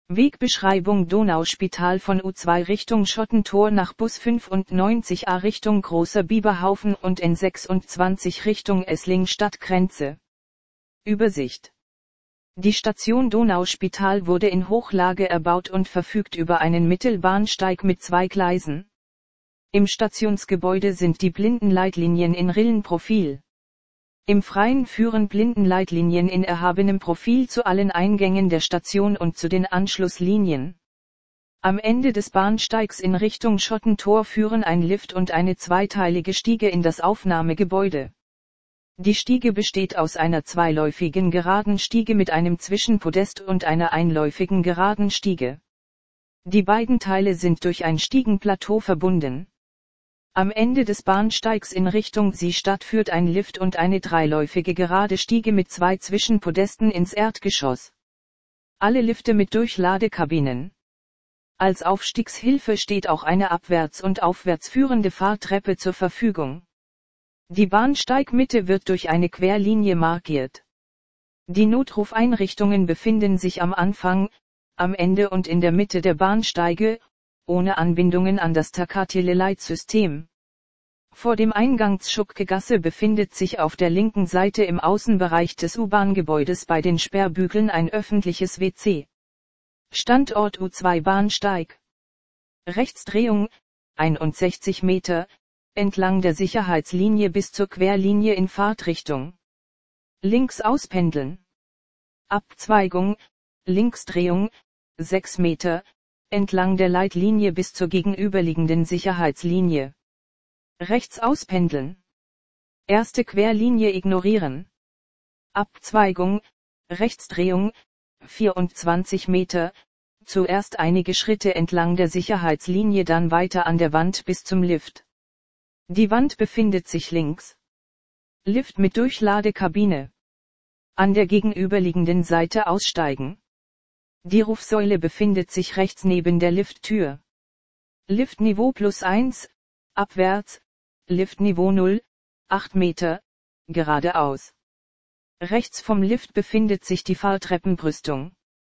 Wegbeschreibung Donauspital von U2 Richtung Schottentor nach Bus 95a Richtung Großer Bieberhaufen und N26 Richtung Essling Stadtgrenze. Übersicht. Die Station Donauspital wurde in Hochlage erbaut und verfügt über einen Mittelbahnsteig mit 2 Gleisen. Im Stationsgebäude sind die Blindenleitlinien in Rillenprofil. Im Freien führen Blindenleitlinien in erhabenem Profil zu allen Eingängen der Station und zu den Anschlusslinien. Am Ende des Bahnsteigs in Richtung Schottentor führen ein Lift und eine zweiteilige Stiege in das Aufnahmegebäude. Die Stiege besteht aus einer zweiläufigen geraden Stiege mit einem Zwischenpodest und einer einläufigen geraden Stiege. Die beiden Teile sind durch ein Stiegenplateau verbunden. Am Ende des Bahnsteigs in Richtung Seestadt führt ein Lift und eine dreiläufige gerade Stiege mit 2 Zwischenpodesten ins Erdgeschoss. Alle Lifte mit Durchladekabinen. Als Aufstiegshilfe steht auch eine abwärts und aufwärts führende Fahrtreppe zur Verfügung. Die Bahnsteigmitte wird durch eine Querlinie markiert. Die Notrufeinrichtungen befinden sich am Anfang, am Ende und in der Mitte der Bahnsteige, ohne Anbindungen an das Takatele-Leitsystem. Vor dem Eingangsschuckegasse befindet sich auf der linken Seite im Außenbereich des U-Bahn-Gebäudes bei den Sperrbügeln ein öffentliches WC. Standort U2 Bahnsteig. Rechtsdrehung, 61 Meter, entlang der Sicherheitslinie bis zur Querlinie in Fahrtrichtung. Links auspendeln. Abzweigung, Linksdrehung, 6 Meter, entlang der Leitlinie bis zur gegenüberliegenden Sicherheitslinie. Rechts auspendeln. Erste Querlinie ignorieren. Abzweigung, Rechtsdrehung, 24 Meter, zuerst einige Schritte entlang der Sicherheitslinie, dann weiter an der Wand bis zum Lift. Die Wand befindet sich links. Lift mit Durchladekabine. An der gegenüberliegenden Seite aussteigen. Die Rufsäule befindet sich rechts neben der Lifttür. Liftniveau +1, abwärts, Liftniveau 0, 8 Meter, geradeaus. Rechts vom Lift befindet sich die Fahrtreppenbrüstung.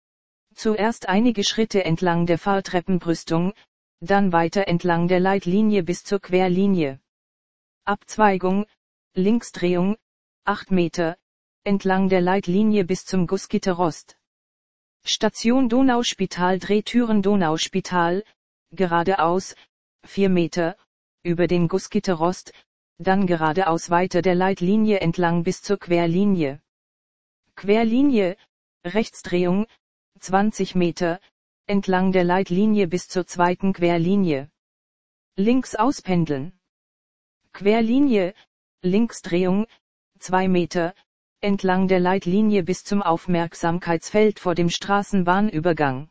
Zuerst einige Schritte entlang der Fahrtreppenbrüstung, dann weiter entlang der Leitlinie bis zur Querlinie. Abzweigung, Linksdrehung, 8 Meter, entlang der Leitlinie bis zum Gussgitterrost. Station Donauspital Drehtüren Donauspital, geradeaus, 4 Meter, über den Gussgitterrost, dann geradeaus weiter der Leitlinie entlang bis zur Querlinie. Querlinie, Rechtsdrehung, 20 Meter, entlang der Leitlinie bis zur zweiten Querlinie. Links auspendeln. Querlinie, Linksdrehung, 2 Meter, entlang der Leitlinie bis zum Aufmerksamkeitsfeld vor dem Straßenbahnübergang.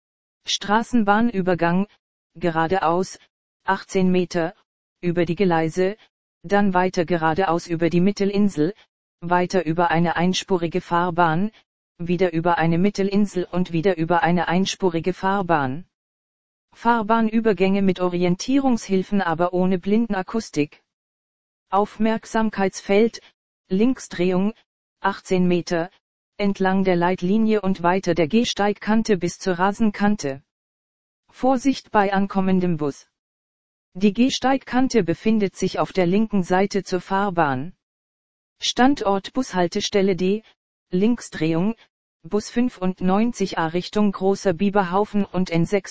Straßenbahnübergang, geradeaus, 18 Meter, über die Gleise, dann weiter geradeaus über die Mittelinsel, weiter über eine einspurige Fahrbahn, wieder über eine Mittelinsel und wieder über eine einspurige Fahrbahn. Fahrbahnübergänge mit Orientierungshilfen, aber ohne Blindenakustik. Aufmerksamkeitsfeld, Linksdrehung, 18 Meter, entlang der Leitlinie und weiter der Gehsteigkante bis zur Rasenkante. Vorsicht bei ankommendem Bus. Die Gehsteigkante befindet sich auf der linken Seite zur Fahrbahn. Standort Bushaltestelle D, Linksdrehung, Bus 95a Richtung Großer Bieberhaufen und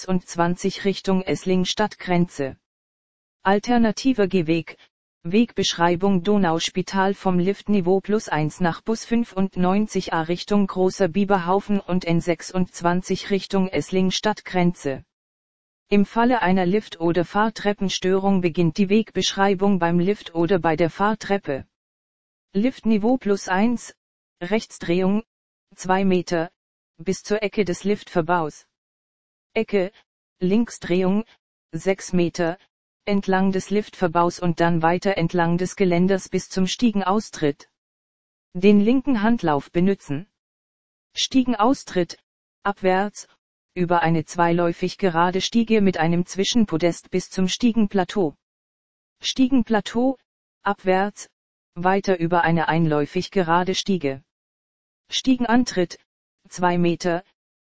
N26 Richtung Essling Stadtgrenze. Alternativer Gehweg, Wegbeschreibung Donauspital vom Liftniveau +1 nach Bus 95a Richtung Großer Bieberhaufen und N26 Richtung Essling Stadtgrenze. Im Falle einer Lift- oder Fahrtreppenstörung beginnt die Wegbeschreibung beim Lift oder bei der Fahrtreppe. Liftniveau +1, Rechtsdrehung, 2 Meter, bis zur Ecke des Liftverbaus. Ecke, Linksdrehung, 6 Meter, entlang des Liftverbaus und dann weiter entlang des Geländers bis zum Stiegenaustritt. Den linken Handlauf benützen. Stiegenaustritt, abwärts, über eine zweiläufig gerade Stiege mit einem Zwischenpodest bis zum Stiegenplateau. Stiegenplateau, abwärts, weiter über eine einläufig gerade Stiege. Stiegenantritt, 2 Meter,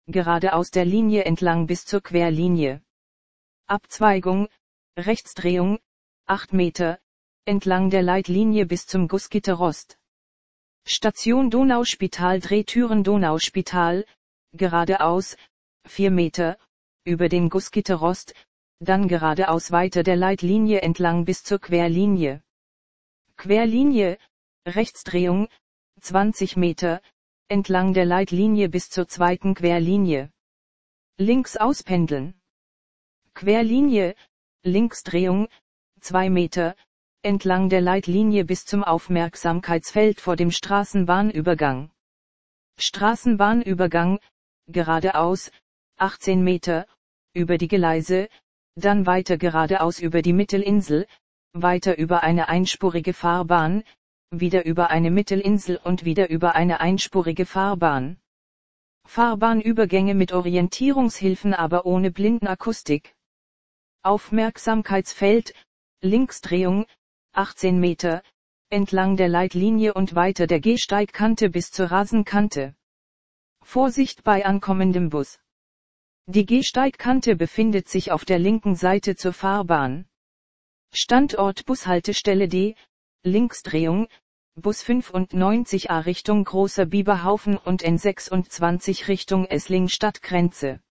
geradeaus der Linie entlang bis zur Querlinie. Abzweigung, Rechtsdrehung, 8 Meter, entlang der Leitlinie bis zum Gussgitterrost. Station Donauspital Drehtüren Donauspital, geradeaus, 4 Meter, über dem Gussgitterrost, dann geradeaus weiter der Leitlinie entlang bis zur Querlinie. Querlinie, Rechtsdrehung, 20 Meter, entlang der Leitlinie bis zur zweiten Querlinie. Links auspendeln. Querlinie, Linksdrehung, 2 Meter, entlang der Leitlinie bis zum Aufmerksamkeitsfeld vor dem Straßenbahnübergang. Straßenbahnübergang, geradeaus, 18 Meter, über die Gleise, dann weiter geradeaus über die Mittelinsel, weiter über eine einspurige Fahrbahn, wieder über eine Mittelinsel und wieder über eine einspurige Fahrbahn. Fahrbahnübergänge mit Orientierungshilfen, aber ohne Blindenakustik. Aufmerksamkeitsfeld, Linksdrehung, 18 Meter, entlang der Leitlinie und weiter der Gehsteigkante bis zur Rasenkante. Vorsicht bei ankommendem Bus. Die Gehsteigkante befindet sich auf der linken Seite zur Fahrbahn. Standort Bushaltestelle D, Linksdrehung, Bus 95a Richtung Großer Bieberhaufen und N26 Richtung Essling Stadtgrenze.